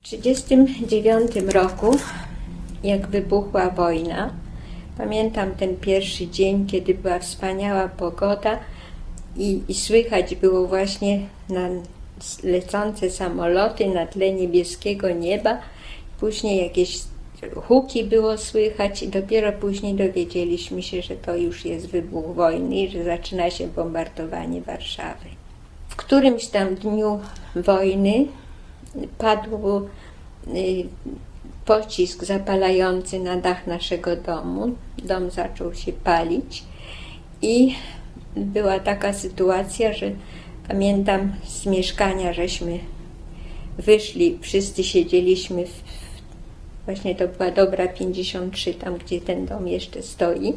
1939 roku, jak wybuchła wojna, pamiętam ten pierwszy dzień, kiedy była wspaniała pogoda i słychać było właśnie lecące samoloty na tle niebieskiego nieba. Później jakieś huki było słychać i dopiero później dowiedzieliśmy się, że to już jest wybuch wojny i że zaczyna się bombardowanie Warszawy. W którymś tam dniu wojny padł pocisk zapalający na dach naszego domu. Dom zaczął się palić i była taka sytuacja, że pamiętam, z mieszkania żeśmy wyszli, wszyscy siedzieliśmy właśnie to była Dobra 53, tam gdzie ten dom jeszcze stoi.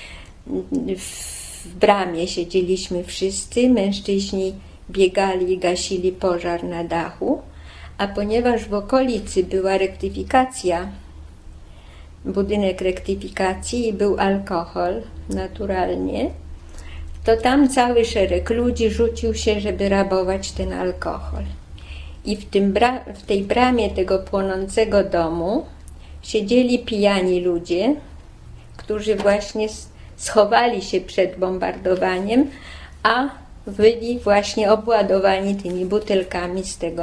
W bramie siedzieliśmy wszyscy, mężczyźni biegali i gasili pożar na dachu, a ponieważ w okolicy była rektyfikacja, budynek rektyfikacji i był alkohol naturalnie, to tam cały szereg ludzi rzucił się, żeby rabować ten alkohol. I w tej bramie tego płonącego domu siedzieli pijani ludzie, którzy właśnie schowali się przed bombardowaniem, a byli właśnie obładowani tymi butelkami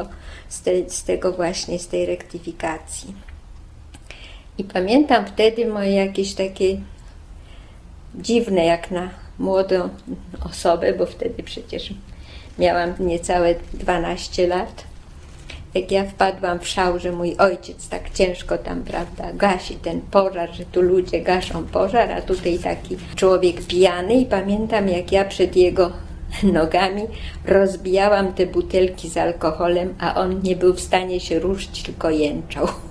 z tej rektyfikacji. I pamiętam wtedy moje jakieś takie dziwne, jak na młodą osobę, bo wtedy przecież miałam niecałe 12 lat. Jak ja wpadłam w szał, że mój ojciec tak ciężko tam, prawda, gasi ten pożar, że tu ludzie gaszą pożar, a tutaj taki człowiek pijany. I pamiętam, jak ja przed jego nogami rozbijałam te butelki z alkoholem, a on nie był w stanie się ruszyć, tylko jęczał.